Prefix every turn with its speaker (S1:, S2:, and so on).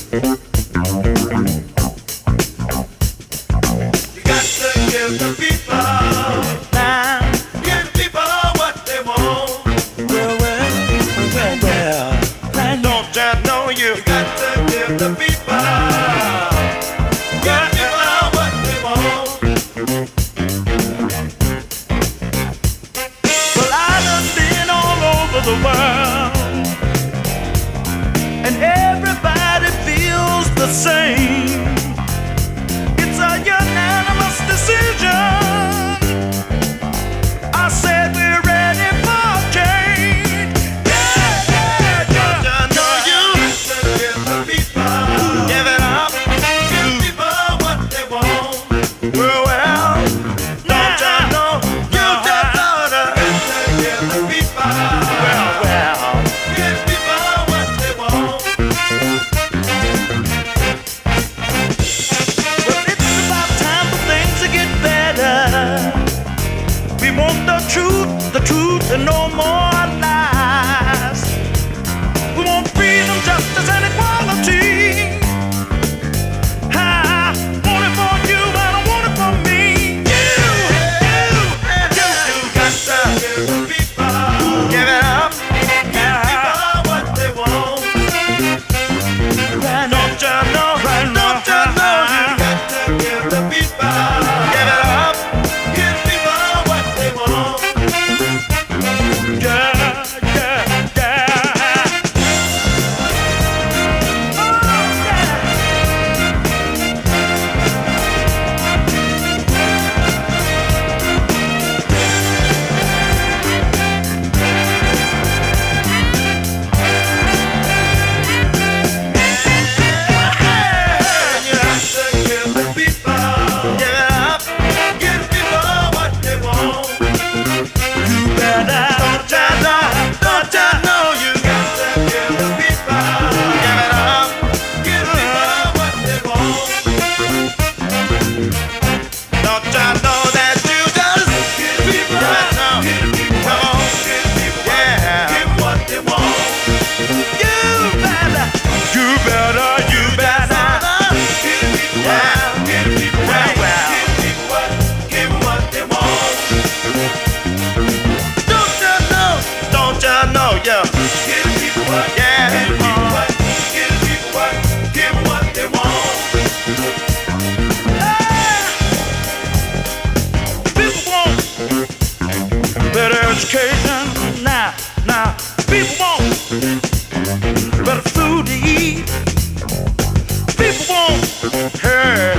S1: You got to give the people now. Give people what they want. Well. Don't you know you got to give the people. Give people what they want. Well, I done been all over the world, and everybody feels the same. It's a unanimous decision. I said we're ready for change. Yeah. Don't you know you got to give the people. Give it up. Give people what they want. Well, don't you know you just oughta give the people. Well, give people what they want. Well, it's about time for things to get better. We want the truth, and no more lies. We want freedom, justice, and equality. I want it for you, and I want it for me. You got to give the people. Give it up. Give people what they want. Don't you know? Don't you know? You got to give the people. Give it up. Give people what they want. Yeah. Education now, people want better food to eat. People want, hey,